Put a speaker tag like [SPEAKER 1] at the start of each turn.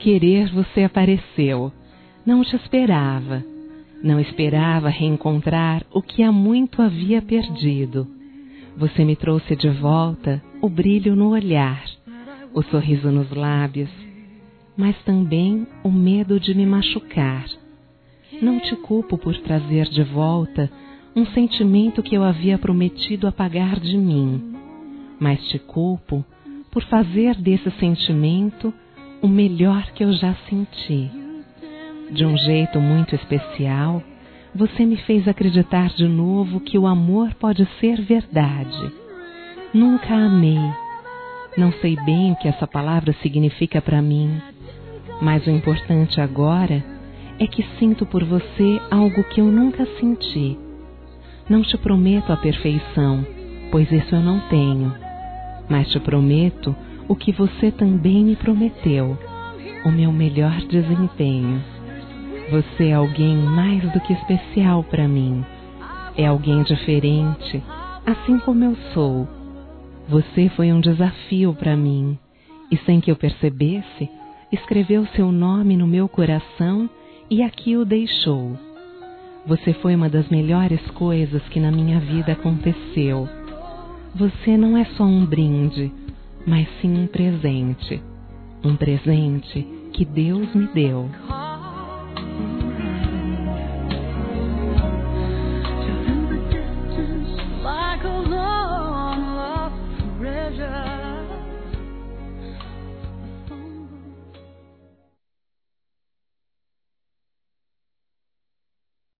[SPEAKER 1] querer você apareceu. Não te esperava. Não esperava reencontrar o que há muito havia perdido. Você me trouxe de volta o brilho no olhar, o sorriso nos lábios, mas também o medo de me machucar. Não te culpo por trazer de volta um sentimento que eu havia prometido apagar de mim, mas te culpo por fazer desse sentimento o melhor que eu já senti. De um jeito muito especial, você me fez acreditar de novo que o amor pode ser verdade. Nunca amei. Não sei bem o que essa palavra significa para mim, mas o importante agora é que sinto por você algo que eu nunca senti. Não te prometo a perfeição, pois isso eu não tenho, mas te prometo o que você também me prometeu, o meu melhor desempenho. Você é alguém mais do que especial para mim. É alguém diferente, assim como eu sou. Você foi um desafio para mim, e sem que eu percebesse, escreveu seu nome no meu coração e aqui o deixou. Você foi uma das melhores coisas que na minha vida aconteceu. Você não é só um brinde, mas sim um presente. Um presente que Deus me deu.